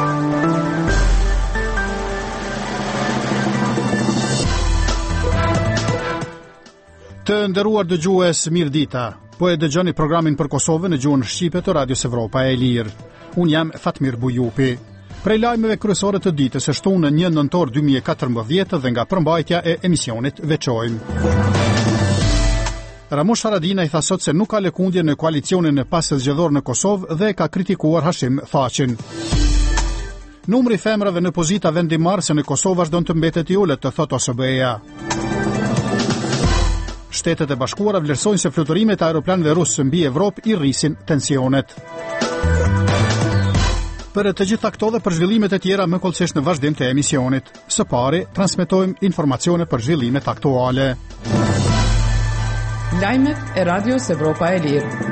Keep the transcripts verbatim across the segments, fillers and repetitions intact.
Të nderuar dëgjues, mirë dita. Po e dëgjoni programin për Kosovën në gjuhën shqipe të Radios Evropa e Lirë. Unë jam Fatmir Bujupi. Prej lajmeve kryesore të ditës së shtunë një nëntor dy mijë e katërmbëdhjetë dhe nga përmbajtja e emisionit veçojmë. Ramush Haradinaj tha sot se nuk ka lëkundje në koalicionin e pasës zgjedhor në Kosovë dhe ka kritikuar Hashim Thaqin. Numri femrave në pozita vendimmarrëse në Kosovë vazhdon të mbetet i ulët, të thot O S B-ja. Shtetet e Bashkuara vlerësojnë se fluturime të aeroplanëve rusë mbi Evropë i rrisin tensionet. Për të gjitha këto dhe për zhvillimet e tjera më kollësisht në vazhdim të emisionit. Së pari, transmetojmë informacione për zhvillimet aktuale. Lajmet e Radios Evropa e Lirë.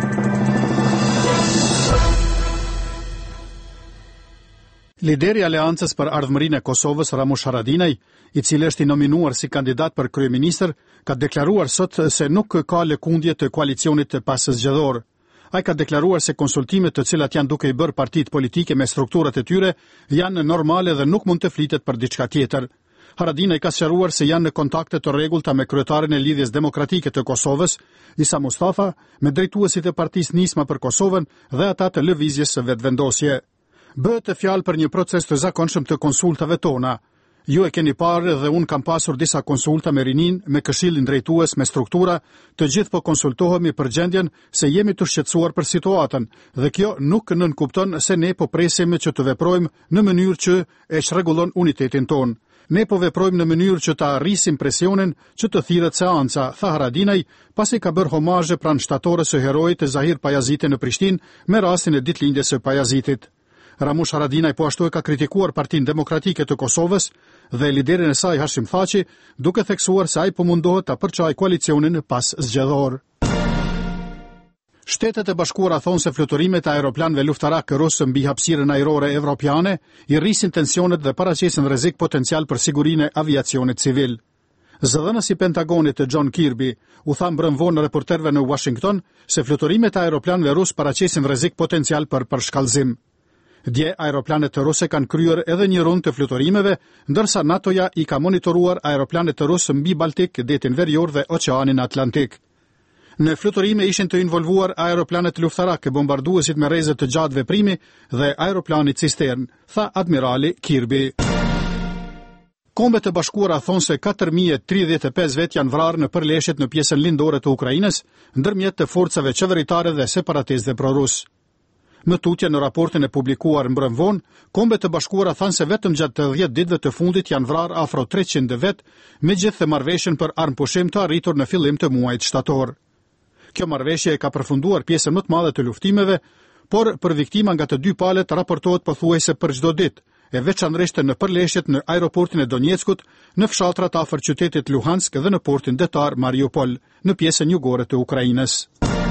Lideri i Aleancës për Ardhmërinë e Kosovës, Ramush Haradinaj, i cili është i nominuar si kandidat për kryeministër, ka deklaruar sot se nuk ka lëkundje të koalicionit të pasës zgjedhor. Ai ka deklaruar se konsultimet të cilat janë duke i bërë partitë politike me strukturat e tyre janë normale dhe nuk mund të flitet për diçka tjetër. Haradinaj ka sqaruar se janë në kontakte të rregullta me kryetarin e Lidhjes Demokratike të Kosovës, Isa Mustafa, me drejtuesit e partisë Nisma për Kosovën dhe ata të lëvizjes së vetvendosje. Bëhet të fjalë për një proces të zakonshëm të konsultave tona. Ju e keni parë dhe unë kam pasur disa konsulta me rinin, me këshillin drejtues, me struktura, të gjithë po konsultohemi për gjendjen se jemi të shqetësuar për situatën, dhe kjo nuk nënkupton se ne po presim që të veprojmë në mënyrë që e çrregullon unitetin ton. Ne po veprojmë në mënyrë që ta arrisim presionin që të thirret seanca, tha Haradinaj, pasi ka bërë homazhe pranë shtatorës së heroit të Zahir Pajazitit në Prishtinë me rastin e ditëlindjes së Pajazitit. Ramush Haradinaj po ashtu e ka kritikuar Partinë Demokratike të Kosovës dhe liderin e saj Hashim Thaqi, duke theksuar se ai po mundohet ta përçojë koalicionin pas zgjedhor. Shtetet e Bashkuara thonë se fluturimet e aeroplanëve luftarak rusë mbi hapësirën ajrore evropiane i rrisin tensionet dhe paraqesin rrezik potencial për sigurinë e aviacionit civil. Zëdhënësi i Pentagonit John Kirby u tha mbrëmvonë reporterëve në Washington se fluturimet e aeroplanëve rusë paraqesin rrezik potencial për përshkallëzim. Dje, aeroplanet të ruse kanë kryer edhe një rund të fluturimeve, ndërsa NATO-ja i ka monitoruar aeroplanet të rusë mbi Baltik, detin Verior dhe Oqeanin Atlantik. Në fluturime ishin të involvuar aeroplanet luftarak, bombarduesit me rrezë të gjatë veprimi dhe aeroplani cistern, tha admirali Kirby. Kombet e Bashkuara thonë se katër mijë e tridhjetë e pesë vet janë vrarë në përleshjet në pjesën lindore të Ukrainës, ndërmjet të forcave qeveritare dhe separatistëve prorus. Më tutje në raportin e publikuar mbrëmvonë, Kombet e Bashkuara thanë se vetëm gjatë të dhjetë ditëve të fundit janë vrarë afro treqind vet, megjithse marrëveshjen për armpushim të arritur në fillim të muajit shtator. Kjo marrëveshje e ka përfunduar pjesën më të madhe të luftimeve, por për viktima nga të dy palët raportohet pothuajse për çdo ditë, e veçanërisht në përleshjet në aeroportin e Donjeckut, në fshatrat afër qytetit Luhansk dhe në portin detar Mariupol, në pjesën jugore të Ukrainës.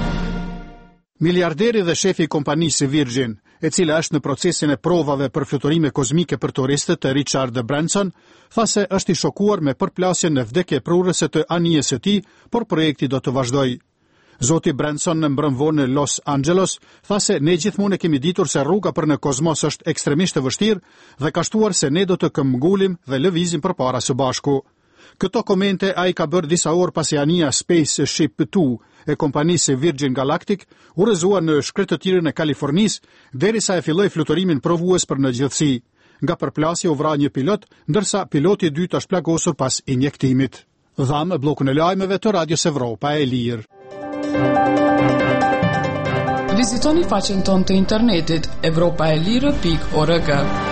Miliarderi dhe shefi i kompanisë Virgin, e cila është në procesin e provave për fluturime kozmike për turistët, Richard Branson, tha se është i shokuar me përplasjen në vdekje prurëse të anijes së tij, por projekti do të vazhdojë. Zoti Branson në mbrëmvonë në Los Angeles tha se ne gjithmonë e kemi ditur se rruga për në kozmos është ekstremisht e vështirë dhe ka shtuar se ne do të këmbgulim dhe lëvizim përpara së bashku. Këto komente ai ka bërë disa orë pasi anija Spaceship dy e kompanisë Virgin Galactic u rrëzua në shkretëtirën e Kalifornisë derisa e filloi fluturimin provues për në gjithësi. Nga përplasja u vra një pilot, ndërsa piloti i dytë është plagosur pas injektimit. Dhamë bllokun e lajmeve të Radios Evropa e Lirë. Vizitoni faqen tonë të internetit evropaelire pikë org.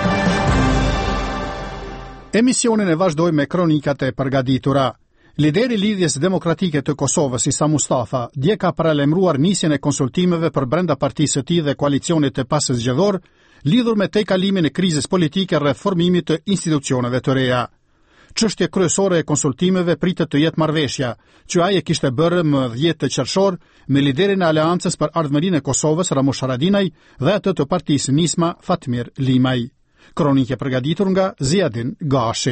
Emisionin e vazhdoj me kronikat e përgatitura. Lideri i Lidhjes Demokratike të Kosovës, Isa Mustafa, dje ka paralajmëruar nisjen e konsultimeve për brenda partisë së tij dhe koalicionit të pasës zgjedhor, lidhur me tejkalimin e krizës politike rreth formimit të institucioneve të reja. Çështje kryesore e konsultimeve pritet të jetë marrëveshja, që ai e kishte bërë më dhjetë qershor me liderin e Aleancës për Ardhmërinë e Kosovës, Ramush Haradinaj, dhe atë të partisë Nisma, Fatmir Limaj. Kronikë e përgatitur nga Ziadin Gashi.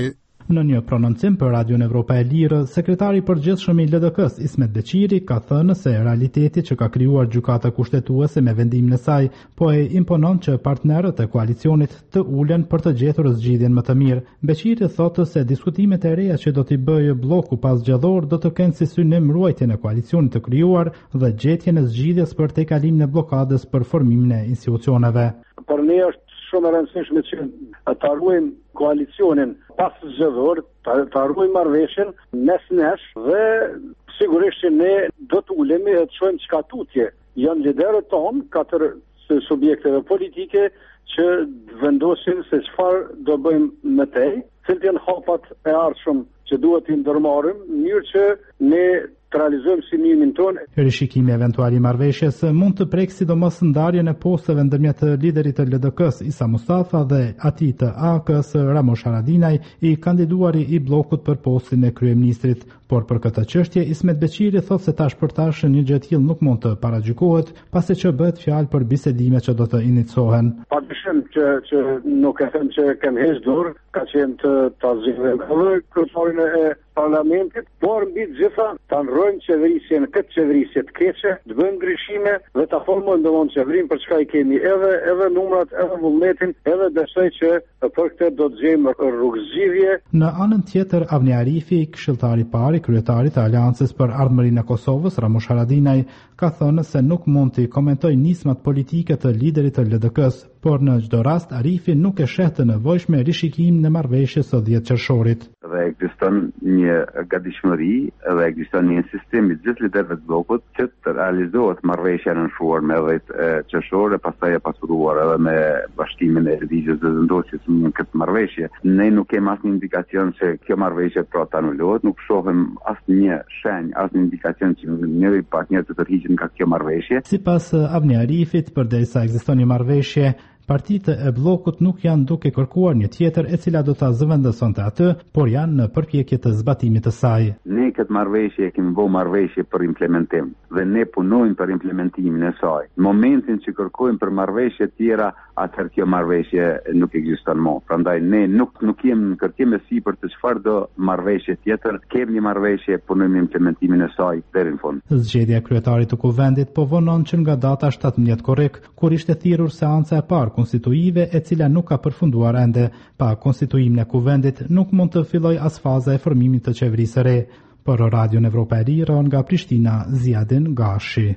Në një prononcim për Radion Evropa e Lirë, sekretari i përgjithshëm i L D K-s Ismet Beqiri ka thënë se realiteti që ka krijuar gjykata kushtetuese me vendimin e saj po e imponon që partnerët e koalicionit të ulen për të gjetur zgjidhjen më të mirë. Beqiri thotë se diskutimet e reja që do t'i bëjë bloku pas zgjador do të kenë si synim ruajtjen e koalicionit të krijuar dhe gjetjen e zgjidhjes për tejkalimin e blokadës për formimin e institucioneve. Për ne është shumë e rëndësishme që ta ruajmë koalicionin pas zgjedhor, ta, ta ruajmë marrëveshjen mes nesh dhe sigurisht që ne do të ulemi e të shojmë çka tutje. Janë liderët tonë, katër subjekteve politike që vendosin se çfarë do bëjmë më tej, cilat janë hapat e ardhshëm që duhet t'i ndërmarrim në mënyrë që ne të realizojmë synimin tonë. Rishikimi eventual i marrëveshjes mund të prekë sidomos ndarjen e posteve ndërmjet liderit të L D K-s Isa Mustafa dhe atij të A K-s Ramush Haradinaj, i kandiduari i bllokut për postin e kryeministrit. Por për këtë çështje Ismet Beqiri thotë se tash për tash një gjë e tillë nuk mund të paragjykohet, pasi që bëhet fjalë për bisedime që do të inicijohen. Padyshim që që nuk e them që kem heq dorë, ka qenë të ta zgjidhim edhe kryetarin e parlamentit, por mbi të gjitha ta ndrojmë qeverisjen, këtë qeverisje të keqe, të bëjmë ndryshime dhe ta formojmë domon qeverinë për çka i kemi, edhe edhe numrat, edhe vullnetin, edhe besoj që për këtë do të gjejmë rrugëzgjidhje. Në anën tjetër, Avni Arifi, këshilltari i parë i kryetarit të Aleancës për Ardhmërinë e Kosovës, Ramush Haradinaj, ka thënë se nuk mund të komentojë nismat politike të liderit të L D K-s, por në çdo rast Arifi nuk e sheh të nevojshme rishikimin e marrëveshjes së dhjetë qershorit. Dhe ekziston një gatishmëri dhe ekziston një sistem i gjithë liderëve të blokut që të realizohet marrëveshja në nënshuar me dhjetë qershor e pastaj e pasuruar edhe me bashkimin e lëvizjes së vendosjes në këtë marrëveshje. Ne nuk kemi asnjë indikacion se kjo marrëveshje pra të anulohet, nuk shohim asnjë shenjë, asnjë indikacion që njëri partner të tërhiqet nga kjo marrëveshje. Sipas Avni Arifit, përderisa ekziston një marrëveshje, partitë e bllokut nuk janë duke kërkuar një tjetër e cila do ta zëvendësonte atë, por janë në përpjekje të zbatimit të saj. Ne këtë marrëveshje e kemi bërë marrëveshje për implementim dhe ne punojmë për implementimin e saj. Në momentin që kërkojmë për marrëveshje tjera, atëherë kjo marrëveshje nuk ekziston më. Prandaj ne nuk nuk jemi në kërkim e sipër të çfarë do marrëveshje tjetër, kemi një marrëveshje, punojmë implementimin e saj deri në fund. Zgjedhja e kryetarit të kuvendit po vonon që nga data shtatëmbëdhjetë korrik, kur ishte thirrur seanca e parë konstituive e cila nuk ka përfunduar ende. Pa konstituimin e kuvendit nuk mund të filloj as faza e formimit të qeverisë së re. Për Radion Evropa e Lirë nga Prishtina, Ziadin Gashi.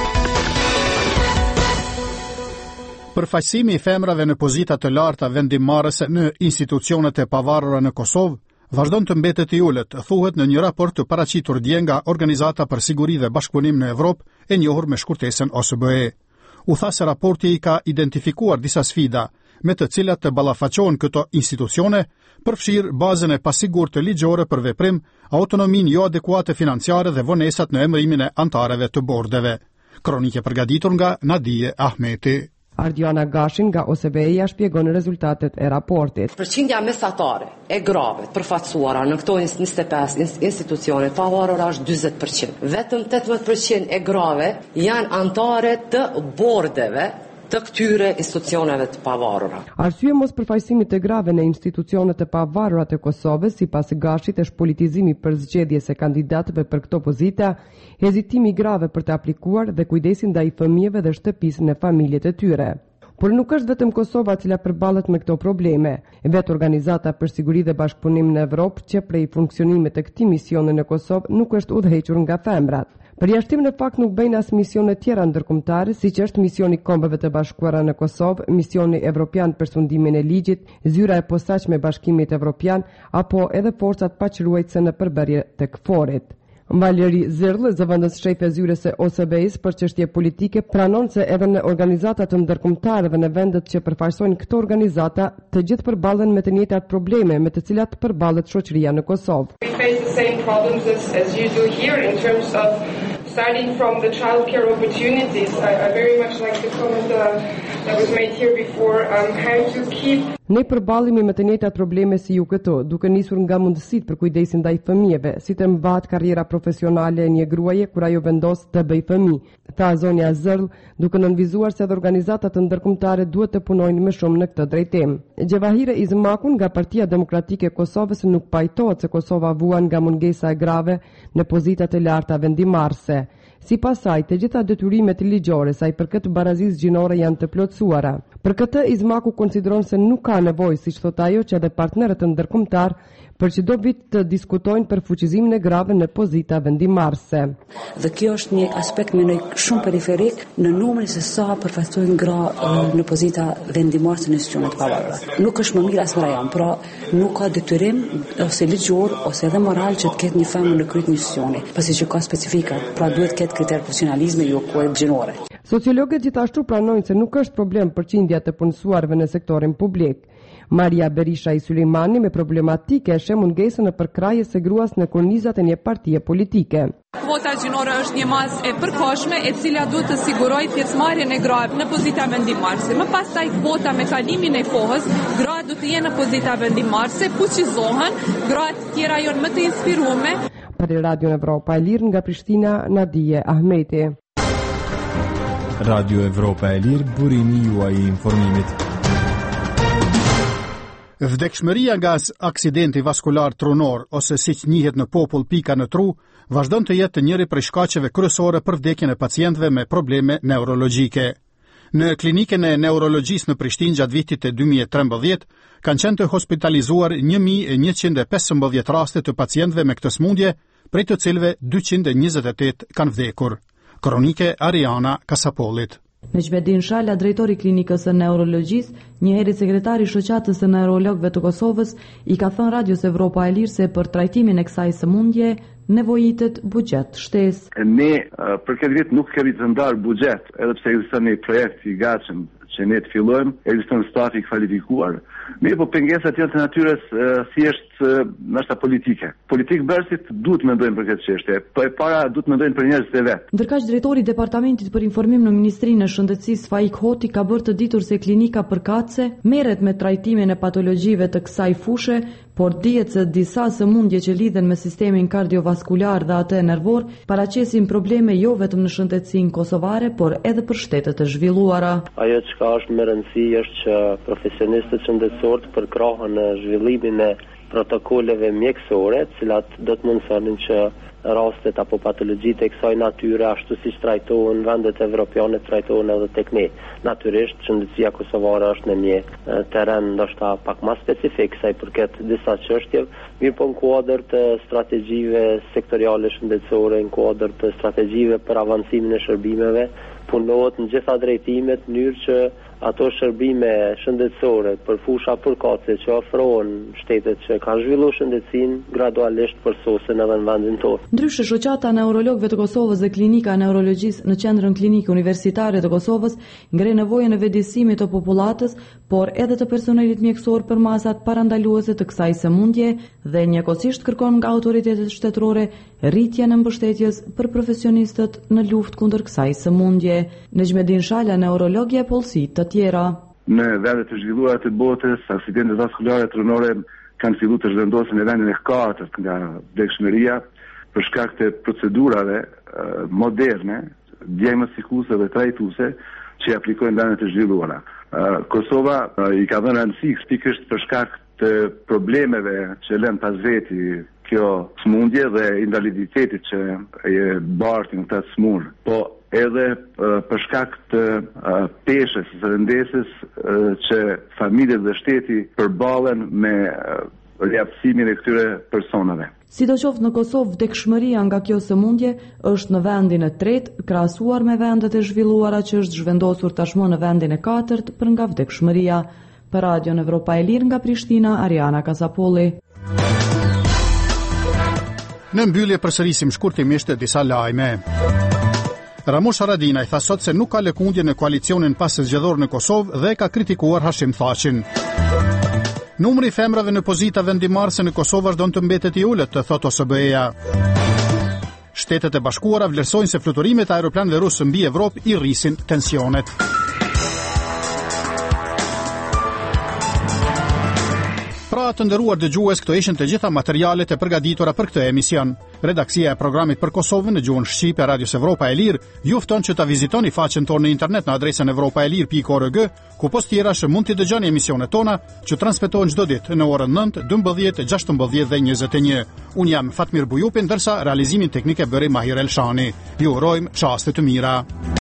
Përfaqësimi i femrave në pozita të larta vendimmarrëse në institucionet e pavarura në Kosovë vazhdon të mbetet i ulët, thuhet në një raport të paraqitur dje nga Organizata për Siguri dhe Bashkëpunim në Evropë, e njohur me shkurtesën O S B E. U tha se raporti i ka identifikuar disa sfida, me të cilat të ballafaqohen këto institucione, përfshirë bazën e pasigurt të ligjore për veprim, autonominë jo adekuate financiare dhe vonesat në emërimin e antarëve të bordeve. Kronike përgatitur nga Nadije Ahmeti. Ardiana Gashin nga O S B E-ja shpjegon rezultatet e raportit. Përqindja mesatare e grave të përfaqësuara në këto njëzet e pesë institucione pavarura është dyzet përqind. Vetëm tetëmbëdhjetë përqind e grave janë antare të bordeve të këtyre institucioneve të pavarura. Arsye mos përfaqësimit të grave në institucionet e pavarura të Kosovës, sipas Gashit, është politizimi për zgjedhjes e kandidatëve për këto pozita, hezitimi grave për të aplikuar dhe kujdesi ndaj fëmijëve dhe shtëpisë në familjet e tyre. Por nuk është vetëm Kosova e cila përballet me këto probleme. Vetë Organizata për Siguri dhe Bashkëpunim në Evropë, që prej funksionimit të këtij misioni në Kosovë nuk është udhëhequr nga femrat. Përjashtim në fakt nuk bëjnë as misione tjera ndërkombëtare, siç është misioni Kombeve të Bashkuara në Kosovë, misioni evropian për sundimin e ligjit, zyra e posaçme e Bashkimit Evropian, apo edhe forcat paqëruese në përbërje të K F O R-it. Valeri Zirl, zëvendës shefe zyres së O S B E-s për çështje politike, pranon se edhe në organizata të ndërkombëtare dhe në vendet që përfaqësojnë këto organizata, të gjithë përballen me të njëjtat probleme me të cilat përballet shoqëria në Kosovë. We face the same problems as, as you do here in terms of starting from the childcare opportunities. I, I very much like the comment uh, that was made here before, um, how to keep Ne përballemi me të njëjtat probleme si ju këto, duke nisur nga mundësitë për kujdesin ndaj fëmijëve, si të mbahet karriera profesionale e një gruaje kur ajo vendos të bëjë fëmijë, tha Zonja Zërl, duke nënvizuar se edhe organizatat ndërkombëtare duhet të punojnë më shumë në këtë drejtim. Gjevahire Izmakun nga Partia Demokratike e Kosovës nuk pajtohet se Kosova vuan nga mungesa e grave në pozitat e larta vendimarrëse. Sipas saj, të gjitha detyrimet ligjore sa i përket barazisë gjinore janë të plotësuara. Për këtë, Izmaku konsideron se nuk ka nevojë, siç thot ajo, që edhe partnerët ndërkombëtar për çdo vit të diskutojnë për fuqizimin e grave në pozita vendimarrëse. Dhe kjo është një aspekt më shumë periferik në numrin se sa përfaqësohen gra në pozita vendimarrëse në institucionet e pavarura. Nuk është më mirë as më rajon, pra nuk ka detyrim ose ligjor ose edhe moral që të ketë një femër në krye institucioni, pasi që ka specifika, pra duhet të ketë kriter profesionalizmi jo kuadër gjinore. Sociologët gjithashtu pranojnë se nuk është problem përqindja të punësuarve në sektorin publik. Maria Berisha i Sulejmani me problematike e sheh mungesën në përkrahjes së gruas në kornizat e një partie politike. Kvota gjinore është një masë e përkohshme e cila duhet të sigurojë pjesëmarrjen e grave në pozita vendimarrëse. Më pastaj kvota me kalimin e kohës, gratë duhet të jenë në pozita vendimarrëse, fuqizohen, gratë të tjera janë më të inspiruar. Për Radio Evropa e Lirë nga Prishtina, Nadije Ahmeti. Radio Evropa e Lirë, burimi juaj i informimit. Vdekshmëria nga aksidenti vaskular trunor, ose siç njihet në popull pika në tru, vazhdon të jetë njëri prej shkaqeve kryesore për vdekjen e pacientëve me probleme neurologjike. Në klinikën e neurologjisë në Prishtinë gjatë vitit të dy mijë e trembëdhjetë kanë qenë të hospitalizuar një mijë e njëqind e pesëmbëdhjetë raste të pacientëve me këtë smundje, prej të cilëve dyqind e njëzet e tetë kanë vdekur. Kronike Ariana Kasapolit. Mehmedin Shala, drejtori i klinikës së neurologjisë, njëherë sekretari i shoqatës së neurologëve të Kosovës, i ka thënë Radios Evropa e Lirë se për trajtimin e kësaj sëmundje nevojitet buxhet shtesë. Ne për këtë vit nuk kemi të ndarë buxhet, edhe pse ekziston një projekt i gatshëm që ne të fillojmë, ekziston staf i kvalifikuar. Mirë, po pengesat janë të natyrës thjesht ndoshta politike. Politik bërësit duhet mendojnë për këtë çështje, po e para duhet mendojnë për njerëzit e vet. Ndërkaq drejtori i Departamentit për Informim në Ministrinë e Shëndetësisë Faik Hoti ka bërë të ditur se klinika Përkatëse merret me trajtimin e patologjive të kësaj fushe, por dihet se disa sëmundje që lidhen me sistemin kardiovaskular dhe atë nervor paraqesin probleme jo vetëm në shëndetësinë kosovare, por edhe për shtetet e zhvilluara. Ajo që është më rëndësi është që profesionistët shëndetësor të përkrahen në zhvillimin e protokolleve mjekësore, të cilat do të mundësonin që rastet apo patologjitë e kësaj natyre ashtu siç trajtohen vendet evropiane trajtohen edhe tek ne. Natyrisht shëndetësia kosovare është në një terren ndoshta pak më specifik sa i përket disa çështjeve, mirë po në kuadër të strategjive sektoriale shëndetësore, në kuadër të strategjive për avancimin e shërbimeve, punohet në gjitha drejtimet në mënyrë që ato shërbime shëndetësore për fusha përkatëse që ofrohen shtetet që kanë zhvilluar shëndetësinë gradualisht përsosen edhe në vendin tonë. Ndryshe, shoqata neurologëve të Kosovës dhe klinika e neurologjisë në qendrën klinike universitare të Kosovës ngre nevojën e vëdësimit të popullatës, por edhe të personelit mjekësor për masat parandaluese të kësaj sëmundje dhe njëkohësisht kërkon nga autoritetet shtetërore rritjen e mbështetjes për profesionistët në luftë kundër kësaj sëmundje. Mehmedin Shala, neurologja e polësit të tjera. Në vendet të zhvilluara të botës, aksidentet vaskulare trunore kanë filluar të zhvendosen në vendin e katërt nga vdekshmëria për shkak të procedurave uh, moderne, diagnostikuese dhe trajtuese që i aplikojnë vendet të zhvilluara. Uh, Kosova uh, i ka dhënë rëndësi pikërisht për shkak të problemeve që lën pas veti kjo smundje dhe invaliditetit që e bartin këtë smundje. Po edhe uh, për shkak të uh, peshës së rëndesës uh, që familjet dhe shteti përballen me uh, reaktësimin e këtyre personave. Sidoqoftë në Kosovë vdekshmëria nga kjo sëmundje është në vendin e tretë, krahasuar me vendet e zhvilluara që është zhvendosur tashmë në vendin e katërt për nga vdekshmëria. Për Radion Evropa e Lirë nga Prishtina, Ariana Kasapolli. Në mbyllje përsërisim shkurtimisht disa lajme. Ramush Haradinaj tha sot se nuk ka lëkundje në koalicionin pasëzgjedhor në Kosovë dhe ka kritikuar Hashim Thaqin. Numri i femrave në pozita vendimarrëse në Kosovë vazhdon të mbetet i ulët, të thot O S B E-ja. Shtetet e Bashkuara vlerësojnë se fluturimet e aeroplanëve rusë mbi Evropë i rrisin tensionet. Të nderuar dëgjues, këto ishin të gjitha materialet e përgatitura për këtë emision. Redaksia e programit për Kosovën në gjuhën shqipe e Radios Evropa e Lirë ju fton që ta vizitoni faqen tonë në internet në adresën evropaelir pikë org, ku post tjerash mund të dëgjoni emisionet tona që transmetohen çdo ditë në orën nëntë, dymbëdhjetë, gjashtëmbëdhjetë dhe njëzet e një. Unë jam Fatmir Bujupi, ndërsa realizimin teknik e bëri Mahir Elshani. Ju urojmë çaste të mira.